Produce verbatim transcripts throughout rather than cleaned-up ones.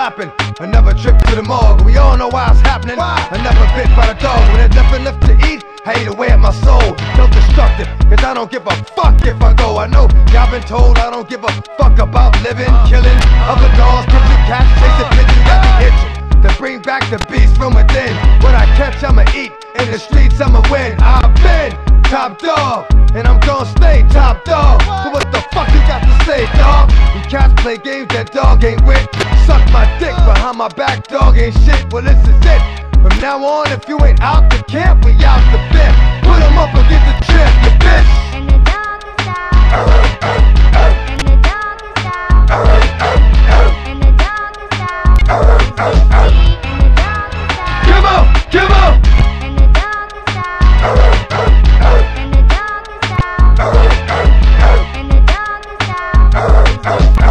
clapping. Another trip to the morgue, we all know why it's happening. Another bit by the dog, when there's nothing left to eat. I hate away at my soul, self-destructive, cause I don't give a fuck if I go. I know y'all been told I don't give a fuck about living, killing other dogs, pigeon cats, chasing pigeons at the kitchen. To bring back the beast from within. What I catch, I'ma eat. In the streets, I'ma win. I've been top dog, and I'm gonna stay top dog. So what the fuck you got to say, dog? You cats play games that dog ain't with. Suck my dick behind my back, dog ain't shit. Well, this is it. From now on, if you ain't out the camp, we out the bit. Put 'em up and get the trip, you bitch. And the dog is out. And the dog is out. And the dog is out. And the dog is out. Give up, give up. And the dog is out. And the dog is out. And the dog is out. And the dog is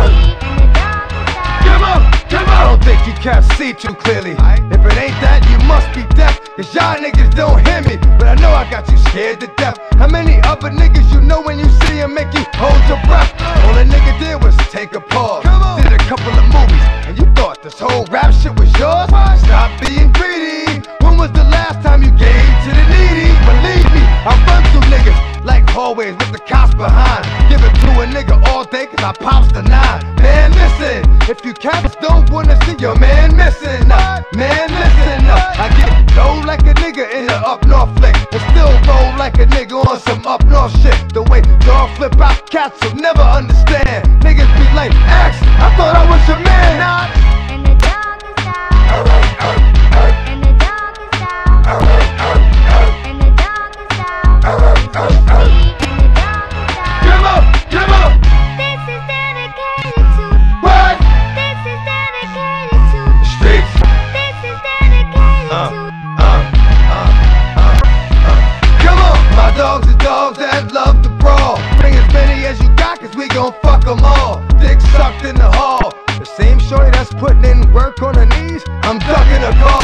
out. Give up, give up. I don't think you can't see too clearly. If it ain't that, you must be deaf. Cause y'all niggas don't hear me, but I know I got you scared to death. How many other niggas you know when you see them make you hold your breath? All a nigga did was take a pause. Did a couple of movies, and you thought this whole rap shit was yours? Stop being greedy. When was the last time you gave to the needy? Believe me, I run through niggas like hallways with the cops behind. Give it to a nigga all day cause I pops the nine. Man, listen, if you cats don't wanna see your man missing, uh, man, listen, uh, I get low like a nigga in the up north flick, and still roll like a nigga on some up north shit. The way dog flip out cats will never understand. Niggas be like, X, I thought I was your man. Nah. And the dog is out. And the dog is out. And the dog is out. And the dog is out. Give up, give up. This is dedicated to. What? This is dedicated to. The streets. This is dedicated Uh, to. uh, uh, uh, uh. Come on, my dogs is dogs that love to brawl. Bring as many as you got, cause we gon' fuck 'em all. Dick sucked in the hall. The same shorty that's putting in work on her knees, I'm ducking a call.